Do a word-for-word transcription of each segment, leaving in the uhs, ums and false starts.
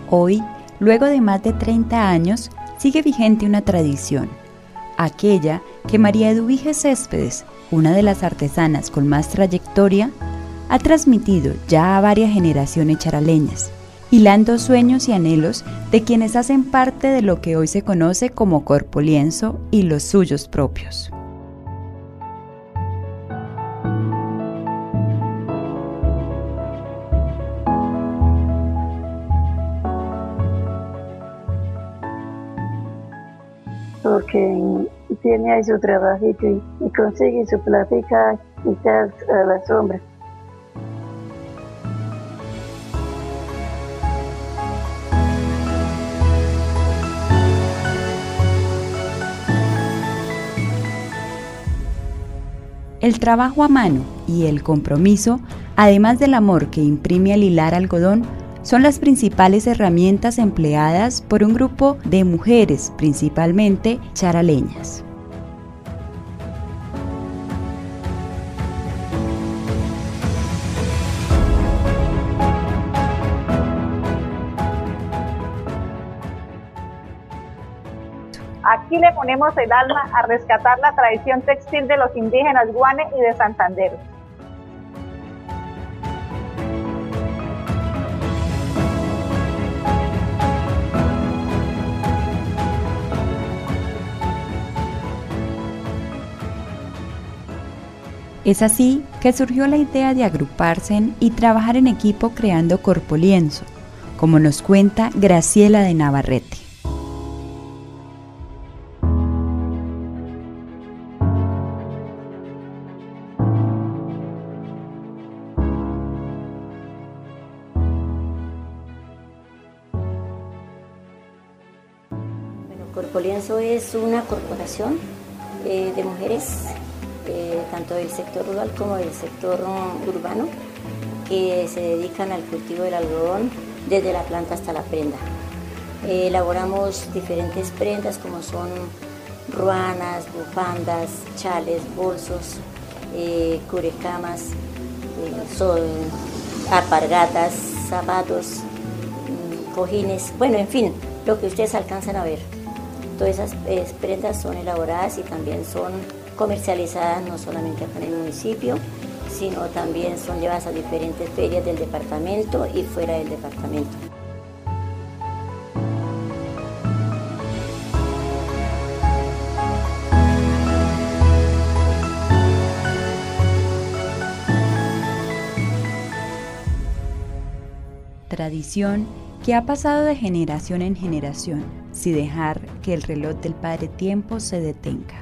Hoy, luego de más de treinta años, sigue vigente una tradición, aquella que María Eduvige Céspedes, una de las artesanas con más trayectoria, ha transmitido ya a varias generaciones charaleñas, hilando sueños y anhelos de quienes hacen parte de lo que hoy se conoce como Corpolienzo y los suyos propios. Porque tiene ahí su trabajito y, y consigue su plática y está a la sombra. El trabajo a mano y el compromiso, además del amor que imprime al hilar algodón, son las principales herramientas empleadas por un grupo de mujeres, principalmente charaleñas. Aquí le ponemos el alma a rescatar la tradición textil de los indígenas Guane y de Santander. Es así que surgió la idea de agruparse y trabajar en equipo creando Corpolienzo, como nos cuenta Graciela de Navarrete. Corpolienzo es una corporación eh, de mujeres, eh, tanto del sector rural como del sector um, urbano, que se dedican al cultivo del algodón desde la planta hasta la prenda. Eh, elaboramos diferentes prendas como son ruanas, bufandas, chales, bolsos, eh, cubrecamas, eh, so, alpargatas, zapatos, mm, cojines, bueno, en fin, lo que ustedes alcanzan a ver. Todas esas eh, prendas son elaboradas y también son comercializadas no solamente acá en el municipio, sino también son llevadas a diferentes ferias del departamento y fuera del departamento. Tradición que ha pasado de generación en generación, sin dejar que el reloj del Padre Tiempo se detenga.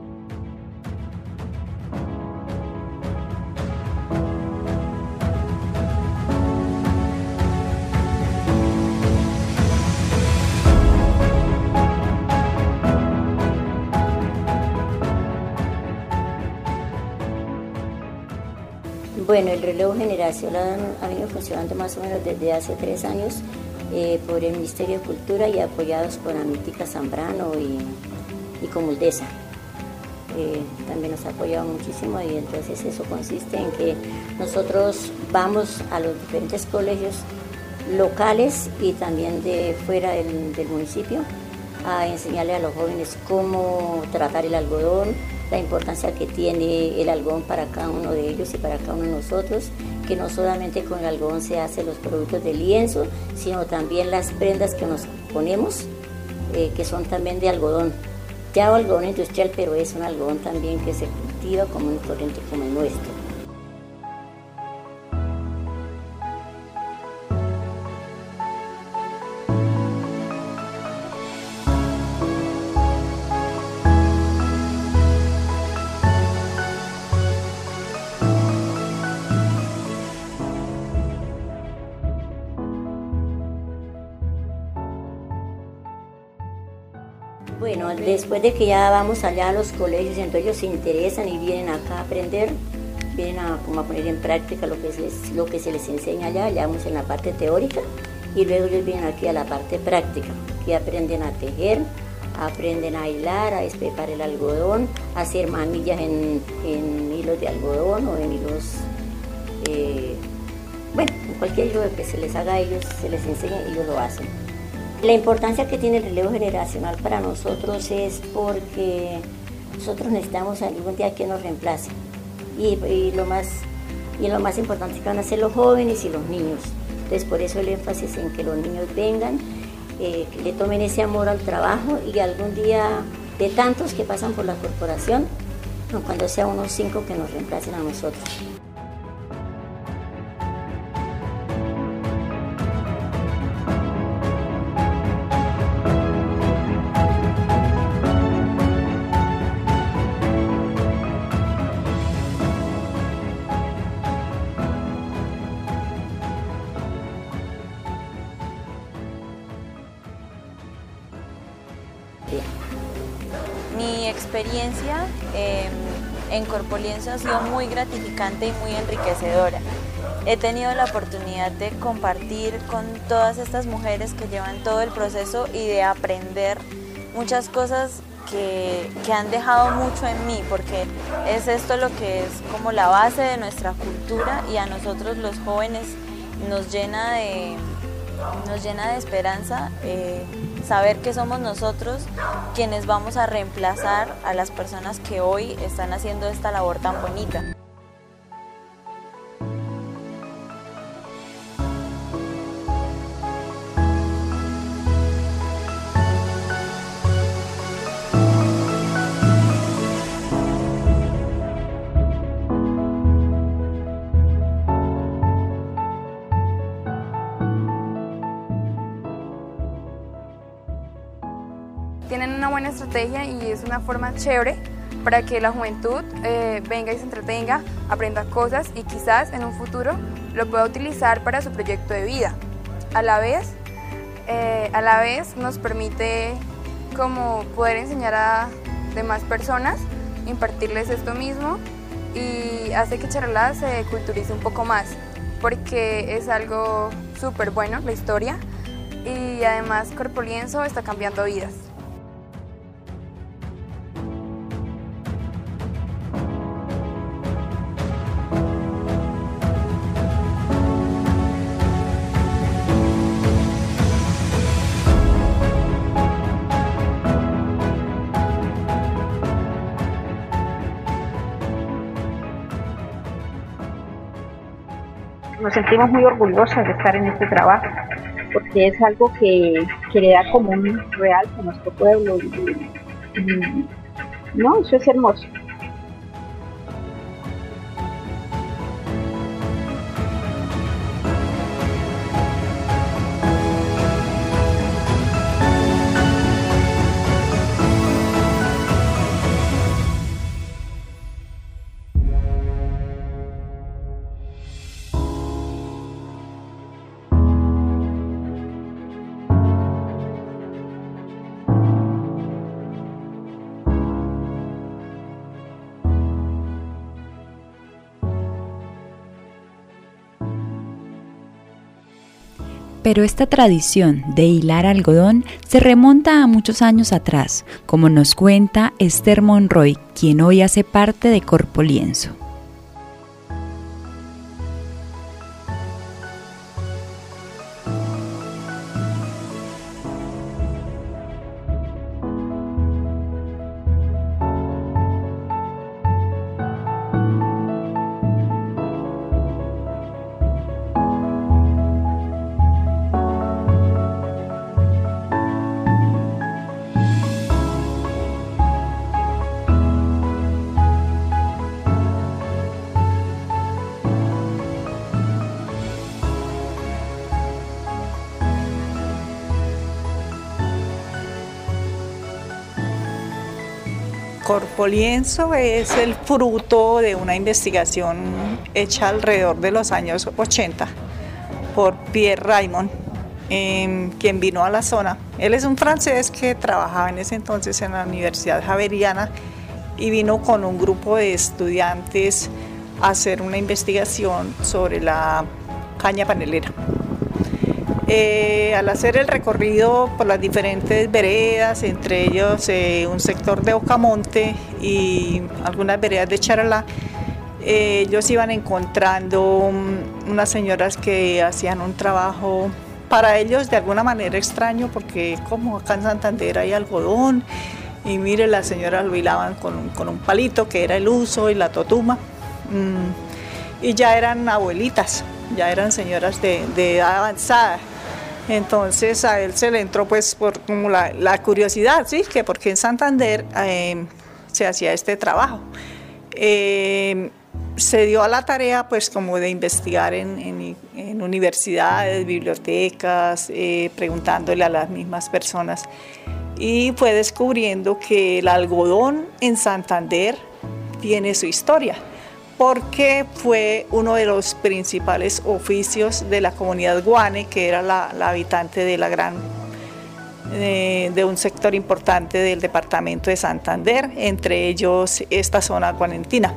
Bueno, el relevo generacional ha venido funcionando más o menos desde hace tres años eh, por el Ministerio de Cultura y apoyados por Amítica Zambrano y, y Comuldesa. Eh, también nos ha apoyado muchísimo y entonces eso consiste en que nosotros vamos a los diferentes colegios locales y también de fuera del, del municipio a enseñarle a los jóvenes cómo tratar el algodón, la importancia que tiene el algodón para cada uno de ellos y para cada uno de nosotros, que no solamente con el algodón se hacen los productos de lienzo, sino también las prendas que nos ponemos, eh, que son también de algodón, ya algodón industrial, pero es un algodón también que se cultiva como un corriente como el nuestro. Bueno, después de que ya vamos allá a los colegios, entonces ellos se interesan y vienen acá a aprender, vienen a, como a poner en práctica lo que, se, lo que se les enseña allá, allá vamos en la parte teórica y luego ellos vienen aquí a la parte práctica, que aprenden a tejer, aprenden a hilar, a espepar el algodón, a hacer manillas en, en hilos de algodón o en hilos, eh, bueno, en cualquier yoga que se les haga a ellos, se les enseñe, ellos lo hacen. La importancia que tiene el relevo generacional para nosotros es porque nosotros necesitamos algún día que nos reemplace. Y, y, lo más, y lo más importante es que van a ser los jóvenes y los niños. Entonces por eso el énfasis en que los niños vengan, eh, que le tomen ese amor al trabajo y algún día de tantos que pasan por la corporación, cuando sea unos cinco que nos reemplacen a nosotros. Mi experiencia eh, en Corpolienzo ha sido muy gratificante y muy enriquecedora. He tenido la oportunidad de compartir con todas estas mujeres que llevan todo el proceso y de aprender muchas cosas que, que han dejado mucho en mí, porque es esto lo que es como la base de nuestra cultura y a nosotros los jóvenes nos llena de, nos llena de esperanza eh, saber que somos nosotros quienes vamos a reemplazar a las personas que hoy están haciendo esta labor tan bonita. Tienen una buena estrategia y es una forma chévere para que la juventud eh, venga y se entretenga, aprenda cosas y quizás en un futuro lo pueda utilizar para su proyecto de vida. A la vez, eh, a la vez nos permite como poder enseñar a demás personas, impartirles esto mismo y hace que Charalá se culturice un poco más, porque es algo súper bueno la historia y además Corpolienzo está cambiando vidas. Nos sentimos muy orgullosas de estar en este trabajo, porque es algo que, que le da como un real a nuestro pueblo. Y, y, no, eso es hermoso. Pero esta tradición de hilar algodón se remonta a muchos años atrás, como nos cuenta Esther Monroy, quien hoy hace parte de Corpolienzo. Corpolienzo es el fruto de una investigación hecha alrededor de los años ochenta por Pierre Raymond, eh, quien vino a la zona. Él es un francés que trabajaba en ese entonces en la Universidad Javeriana y vino con un grupo de estudiantes a hacer una investigación sobre la caña panelera. Eh, al hacer el recorrido por las diferentes veredas, entre ellos eh, un sector de Ocamonte y algunas veredas de Charalá, Eh, ellos iban encontrando um, unas señoras que hacían un trabajo para ellos de alguna manera extraño, porque como acá en Santander hay algodón, y mire, las señoras lo hilaban con, con un palito que era el uso y la totuma, mm, y ya eran abuelitas, ya eran señoras de, de edad avanzada. Entonces a él se le entró pues por como la, la curiosidad, ¿sí? Que porque en Santander eh, se hacía este trabajo. Eh, se dio a la tarea pues como de investigar en, en, en universidades, bibliotecas, eh, preguntándole a las mismas personas, y fue descubriendo que el algodón en Santander tiene su historia, porque fue uno de los principales oficios de la comunidad guane, que era la, la habitante de la gran eh, de un sector importante del departamento de Santander, entre ellos esta zona guanentina.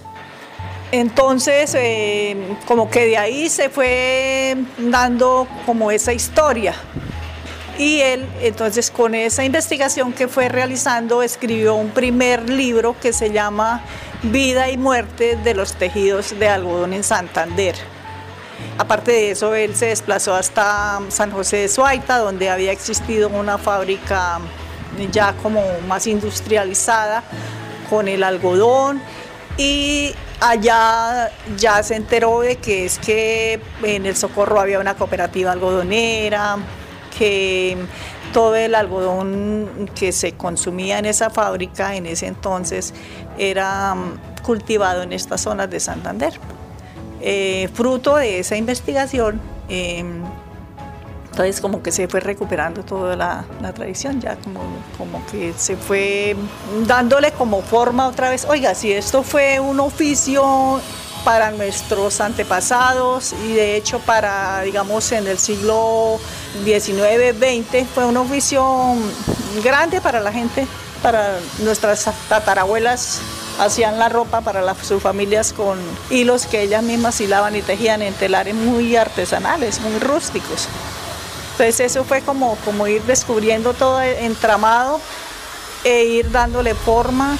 Entonces, eh, como que de ahí se fue dando como esa historia. Y él, entonces, con esa investigación que fue realizando, escribió un primer libro que se llama Vida y muerte de los tejidos de algodón en Santander. Aparte de eso, él se desplazó hasta San José de Suaita, donde había existido una fábrica ya como más industrializada con el algodón, y allá ya se enteró de que es que en el Socorro había una cooperativa algodonera, que todo el algodón que se consumía en esa fábrica en ese entonces era cultivado en estas zonas de Santander. Eh, fruto de esa investigación, eh, entonces como que se fue recuperando toda la, la tradición, ya como, como que se fue dándole como forma otra vez. Oiga, si esto fue un oficio para nuestros antepasados y de hecho para, digamos, en el siglo diecinueve, veinte, fue un oficio grande para la gente, para nuestras tatarabuelas hacían la ropa para las, sus familias con hilos que ellas mismas hilaban y tejían en telares muy artesanales, muy rústicos. Entonces eso fue como, como ir descubriendo todo el entramado e ir dándole forma.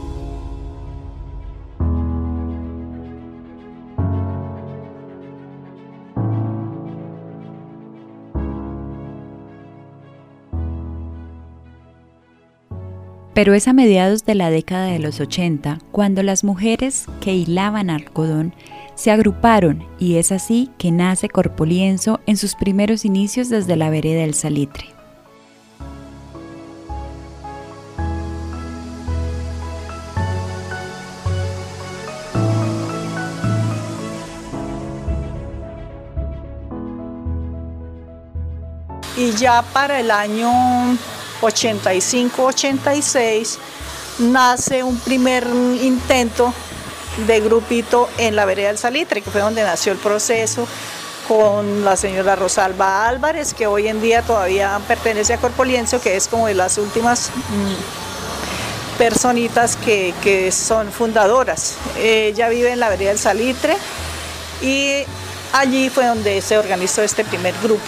Pero es a mediados de la década de los ochenta cuando las mujeres que hilaban algodón se agruparon, y es así que nace Corpolienzo en sus primeros inicios desde la vereda del Salitre. Y ya para el año ochenta y cinco, ochenta y seis nace un primer intento de grupito en la vereda del Salitre, que fue donde nació el proceso, con la señora Rosalba Álvarez, que hoy en día todavía pertenece a Corpolienzo, que es como de las últimas mmm, personitas que, que son fundadoras. Ella vive en la vereda del Salitre y allí fue donde se organizó este primer grupo.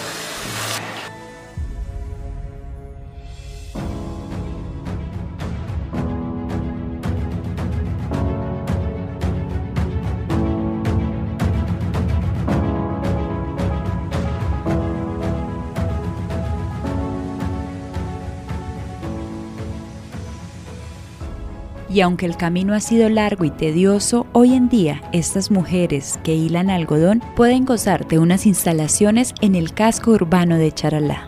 Y aunque el camino ha sido largo y tedioso, hoy en día estas mujeres que hilan algodón pueden gozar de unas instalaciones en el casco urbano de Charalá.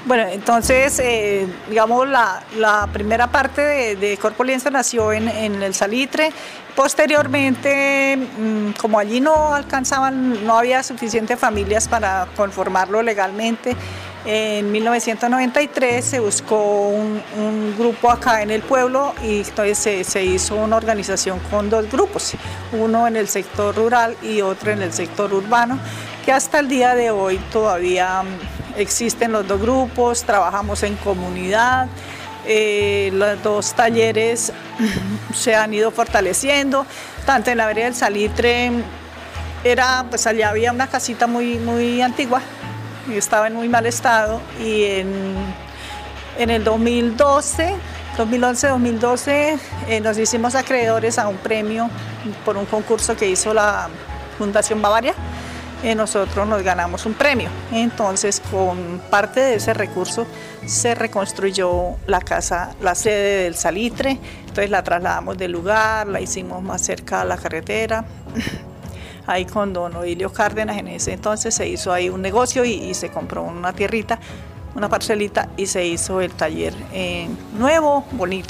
Bueno, entonces, eh, digamos, la, la primera parte de, de Corpo Lienzo nació en, en el Salitre. Posteriormente, mmm, como allí no alcanzaban, no había suficientes familias para conformarlo legalmente, en mil novecientos noventa y tres se buscó un, un grupo acá en el pueblo y entonces se, se hizo una organización con dos grupos, uno en el sector rural y otro en el sector urbano, que hasta el día de hoy todavía existen los dos grupos, trabajamos en comunidad. Eh, los dos talleres se han ido fortaleciendo, tanto en la vereda del Salitre, era, pues allá había una casita muy, muy antigua, estaba en muy mal estado, y en, en el dos mil doce, dos mil once dos mil doce eh, nos hicimos acreedores a un premio por un concurso que hizo la Fundación Bavaria. Eh, nosotros nos ganamos un premio, entonces con parte de ese recurso se reconstruyó la casa, la sede del Salitre, entonces la trasladamos del lugar, la hicimos más cerca a la carretera, ahí con don Oilio Cárdenas, en ese entonces se hizo ahí un negocio y, y se compró una tierrita, una parcelita y se hizo el taller eh, nuevo, bonito.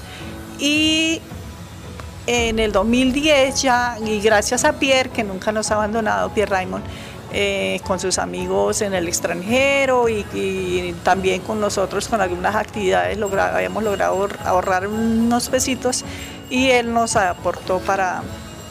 Y en el dos mil diez ya, y gracias a Pierre, que nunca nos ha abandonado, Pierre Raymond, eh, con sus amigos en el extranjero y, y también con nosotros con algunas actividades, logra, habíamos logrado ahorrar unos pesitos y él nos aportó para,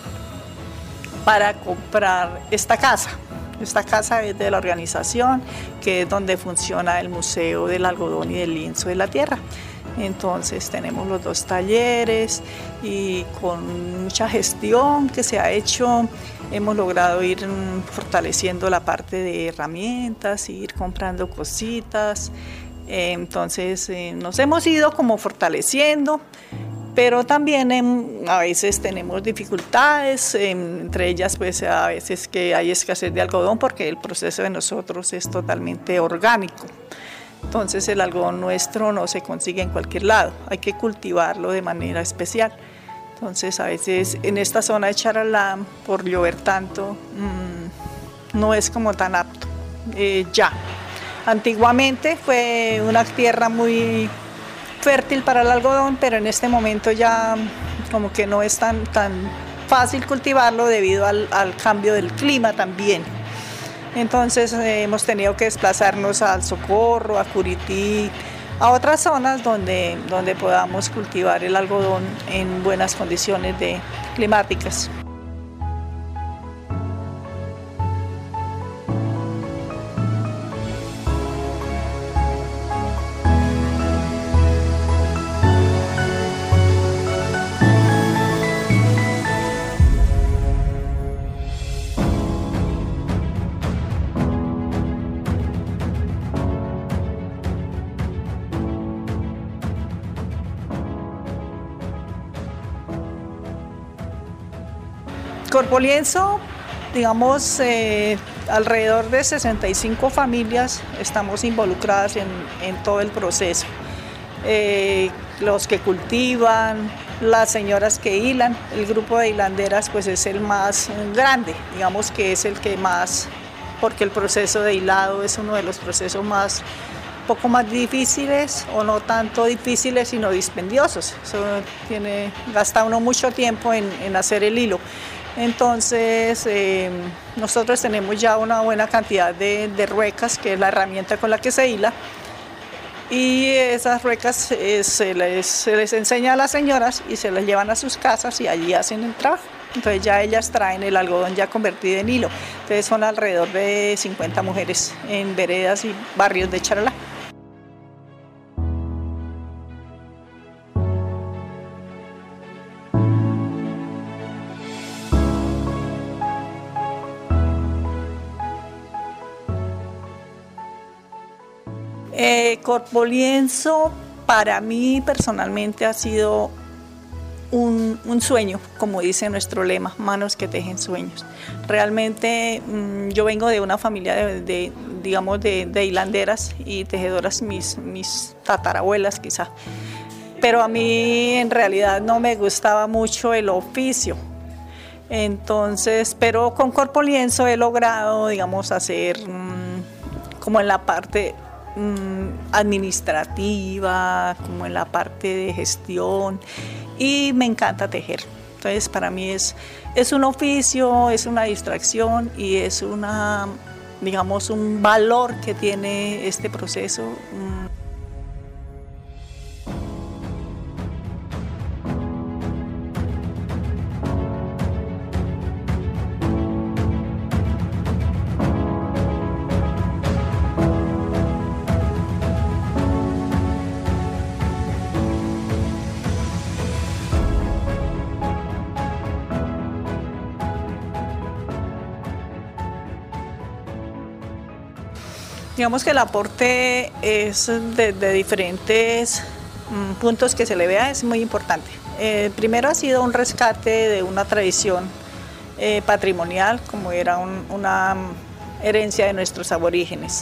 para comprar esta casa. Esta casa es de la organización, que es donde funciona el Museo del Algodón y del Lienzo de la Tierra. Entonces tenemos los dos talleres y con mucha gestión que se ha hecho hemos logrado ir fortaleciendo la parte de herramientas, ir comprando cositas. Entonces eh, nos hemos ido como fortaleciendo, pero también eh, a veces tenemos dificultades, eh, entre ellas pues a veces que hay escasez de algodón porque el proceso de nosotros es totalmente orgánico. Entonces el algodón nuestro no se consigue en cualquier lado, hay que cultivarlo de manera especial. Entonces a veces en esta zona de Charalá, por llover tanto, mmm, no es como tan apto eh, ya. Antiguamente fue una tierra muy fértil para el algodón, pero en este momento ya como que no es tan, tan fácil cultivarlo debido al, al cambio del clima también. Entonces eh, hemos tenido que desplazarnos al Socorro, a Curití, a otras zonas donde, donde podamos cultivar el algodón en buenas condiciones de, climáticas. Corpo Lienzo, digamos, eh, alrededor de sesenta y cinco familias estamos involucradas en, en todo el proceso. Eh, los que cultivan, las señoras que hilan, el grupo de hilanderas pues es el más grande, digamos que es el que más, porque el proceso de hilado es uno de los procesos más, poco más difíciles o no tanto difíciles sino dispendiosos. Eso tiene, gasta uno mucho tiempo en, en hacer el hilo. Entonces eh, nosotros tenemos ya una buena cantidad de, de ruecas, que es la herramienta con la que se hila, y esas ruecas eh, se, les, se les enseña a las señoras y se las llevan a sus casas y allí hacen el trabajo. Entonces ya ellas traen el algodón ya convertido en hilo. Entonces son alrededor de cincuenta mujeres en veredas y barrios de Charalá. Eh, Corpo Lienzo para mí personalmente ha sido un, un sueño, como dice nuestro lema, manos que tejen sueños. Realmente mmm, yo vengo de una familia de, de digamos, de, de hilanderas y tejedoras, mis, mis tatarabuelas quizá, pero a mí en realidad no me gustaba mucho el oficio. Entonces, pero con Corpo Lienzo he logrado, digamos, hacer mmm, como en la parte mmm, administrativa, como en la parte de gestión, y me encanta tejer. Entonces para mí es, es un oficio, es una distracción y es una, digamos, un valor que tiene este proceso. Digamos que el aporte es de, de diferentes mm, puntos que se le vea, es muy importante. Eh, primero ha sido un rescate de una tradición eh, patrimonial, como era un, una herencia de nuestros aborígenes.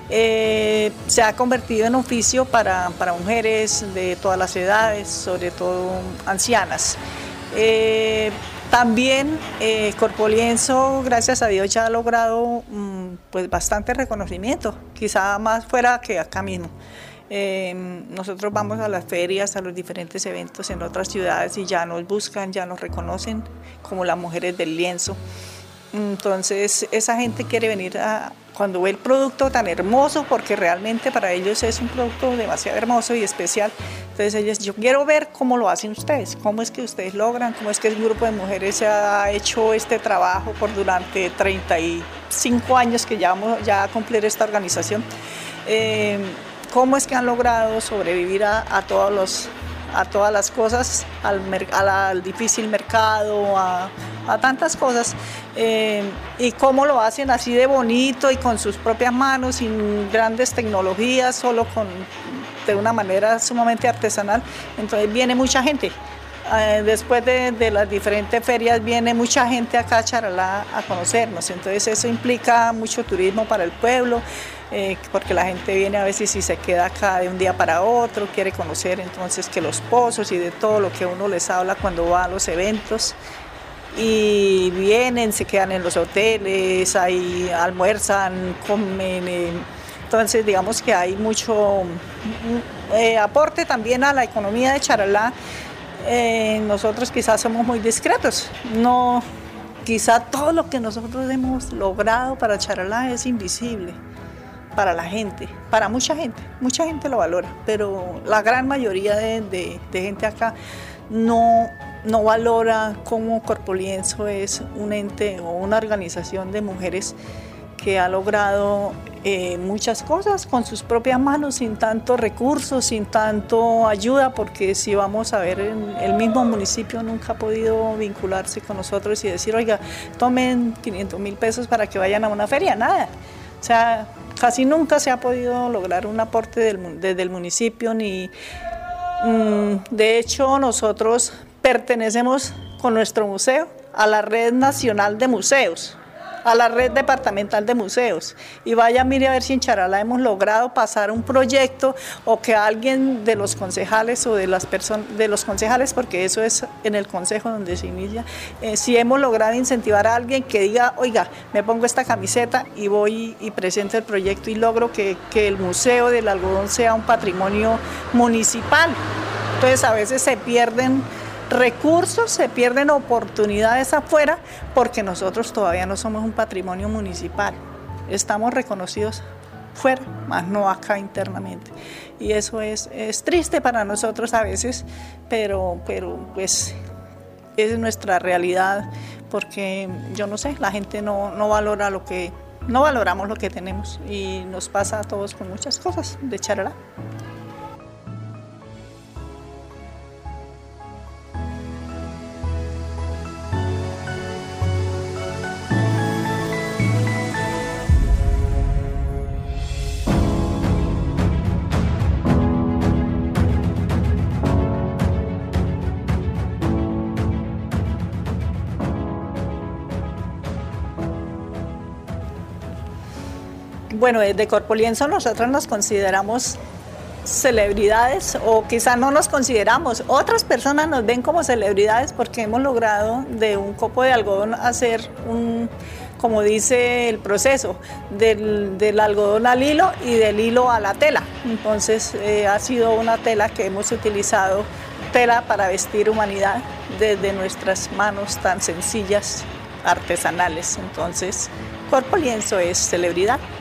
Eh, se ha convertido en oficio para, para mujeres de todas las edades, sobre todo ancianas. Eh, También eh, Corpolienzo, gracias a Dios, ya ha logrado mmm, pues bastante reconocimiento, quizá más fuera que acá mismo. Eh, nosotros vamos a las ferias, a los diferentes eventos en otras ciudades y ya nos buscan, ya nos reconocen como las mujeres del lienzo. Entonces esa gente quiere venir a, cuando ve el producto tan hermoso, porque realmente para ellos es un producto demasiado hermoso y especial. Entonces ellos, yo quiero ver cómo lo hacen ustedes, cómo es que ustedes logran, cómo es que el grupo de mujeres se ha hecho este trabajo por durante treinta y cinco años que ya vamos ya a cumplir esta organización. Eh, cómo es que han logrado sobrevivir a, a todos los a todas las cosas, al, al, al difícil mercado, a, a tantas cosas, eh, y cómo lo hacen así de bonito y con sus propias manos, sin grandes tecnologías, solo con, de una manera sumamente artesanal. Entonces viene mucha gente. Eh, después de, de las diferentes ferias viene mucha gente acá a Charalá a conocernos, entonces eso implica mucho turismo para el pueblo, eh, porque la gente viene a veces y se queda acá de un día para otro, quiere conocer entonces que los pozos y de todo lo que uno les habla cuando va a los eventos, y vienen, se quedan en los hoteles, ahí almuerzan, comen, eh, entonces digamos que hay mucho eh, aporte también a la economía de Charalá. Eh, nosotros quizás somos muy discretos, no, quizá todo lo que nosotros hemos logrado para Charalá es invisible para la gente, para mucha gente, mucha gente lo valora, pero la gran mayoría de, de, de gente acá no, no valora cómo Corpolienzo es un ente o una organización de mujeres que ha logrado eh, muchas cosas con sus propias manos, sin tanto recursos, sin tanto ayuda, porque si vamos a ver, en el mismo municipio nunca ha podido vincularse con nosotros y decir, oiga, tomen quinientos mil pesos para que vayan a una feria, nada. O sea, casi nunca se ha podido lograr un aporte del, desde el municipio, ni mmm, de hecho nosotros pertenecemos con nuestro museo a la Red Nacional de Museos, a la red departamental de museos, y vaya, mire a ver si en Charalá hemos logrado pasar un proyecto o que alguien de los concejales o de las personas de los concejales, porque eso es en el consejo donde se inicia, eh, si hemos logrado incentivar a alguien que diga, oiga, me pongo esta camiseta y voy y presento el proyecto y logro que, que el Museo del Algodón sea un patrimonio municipal. Entonces a veces se pierden recursos, se pierden oportunidades afuera porque nosotros todavía no somos un patrimonio municipal. Estamos reconocidos fuera, más no acá internamente. Y eso es, es triste para nosotros a veces, pero, pero pues es nuestra realidad, porque yo no sé, la gente no, no valora lo que, no valoramos lo que tenemos, y nos pasa a todos con muchas cosas de Charalá. Bueno, desde Corpolienzo nosotros nos consideramos celebridades, o quizá no nos consideramos, otras personas nos ven como celebridades porque hemos logrado de un copo de algodón hacer un como dice el proceso, del, del algodón al hilo y del hilo a la tela. Entonces eh, ha sido una tela que hemos utilizado, tela para vestir humanidad, desde nuestras manos tan sencillas, artesanales. Entonces, Cuerpo Lienzo es celebridad.